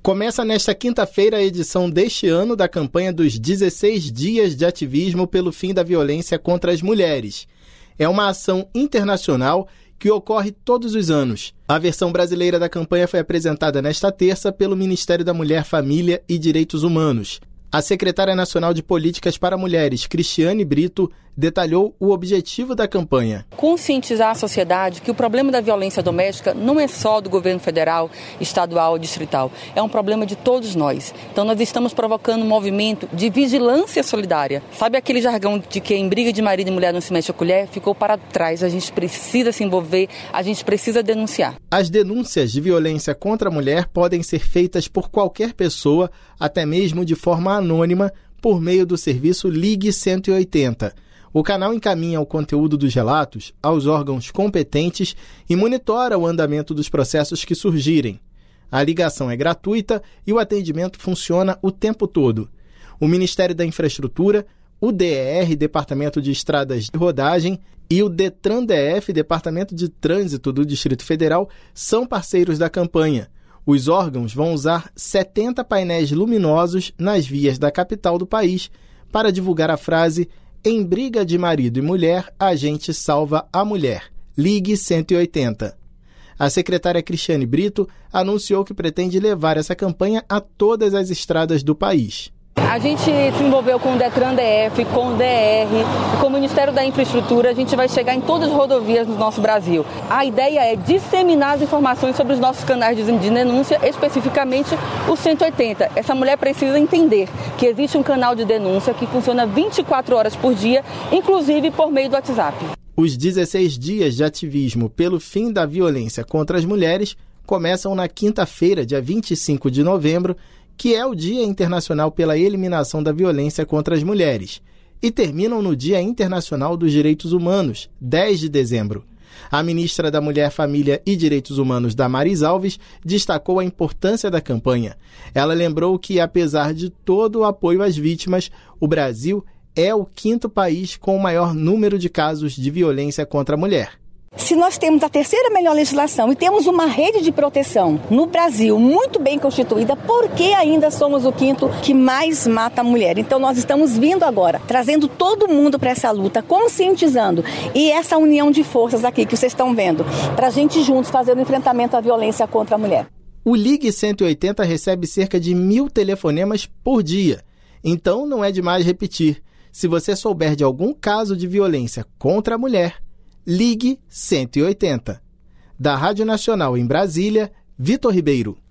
Começa nesta quinta-feira a edição deste ano da campanha dos 16 dias de ativismo pelo fim da violência contra as mulheres. É uma ação internacional que ocorre todos os anos. A versão brasileira da campanha foi apresentada nesta terça pelo Ministério da Mulher, Família e Direitos Humanos. A secretária nacional de Políticas para Mulheres, Cristiane Brito, detalhou o objetivo da campanha. Conscientizar a sociedade que o problema da violência doméstica não é só do governo federal, estadual ou distrital. É um problema de todos nós. Então nós estamos provocando um movimento de vigilância solidária. Sabe aquele jargão de que em briga de marido e mulher não se mexe a colher? Ficou para trás. A gente precisa se envolver, a gente precisa denunciar. As denúncias de violência contra a mulher podem ser feitas por qualquer pessoa, até mesmo de forma anônima, por meio do serviço Ligue 180. O canal encaminha o conteúdo dos relatos aos órgãos competentes e monitora o andamento dos processos que surgirem. A ligação é gratuita e o atendimento funciona o tempo todo. O Ministério da Infraestrutura, o DER, Departamento de Estradas de Rodagem, e o DETRAN-DF, Departamento de Trânsito do Distrito Federal, são parceiros da campanha. Os órgãos vão usar 70 painéis luminosos nas vias da capital do país para divulgar a frase "Em briga de marido e mulher, a gente salva a mulher. Ligue 180. A secretária Cristiane Brito anunciou que pretende levar essa campanha a todas as estradas do país. A gente se envolveu com o DETRAN-DF, com o DR, com o Ministério da Infraestrutura. A gente vai chegar em todas as rodovias do nosso Brasil. A ideia é disseminar as informações sobre os nossos canais de denúncia, especificamente o 180. Essa mulher precisa entender que existe um canal de denúncia que funciona 24 horas por dia, inclusive por meio do WhatsApp. Os 16 dias de ativismo pelo fim da violência contra as mulheres começam na quinta-feira, dia 25 de novembro, que é o Dia Internacional pela Eliminação da Violência contra as Mulheres, e terminam no Dia Internacional dos Direitos Humanos, 10 de dezembro. A ministra da Mulher, Família e Direitos Humanos, Damares Alves, destacou a importância da campanha. Ela lembrou que, apesar de todo o apoio às vítimas, o Brasil é o 5º país com o maior número de casos de violência contra a mulher. Se nós temos a 3ª melhor legislação e temos uma rede de proteção no Brasil muito bem constituída, por que ainda somos o 5º que mais mata a mulher? Então nós estamos vindo agora, trazendo todo mundo para essa luta, conscientizando. E essa união de forças aqui que vocês estão vendo, para a gente juntos fazer o enfrentamento à violência contra a mulher. O Ligue 180 recebe cerca de 1.000 telefonemas por dia. Então não é demais repetir. Se você souber de algum caso de violência contra a mulher, Ligue 180. Da Rádio Nacional em Brasília, Vitor Ribeiro.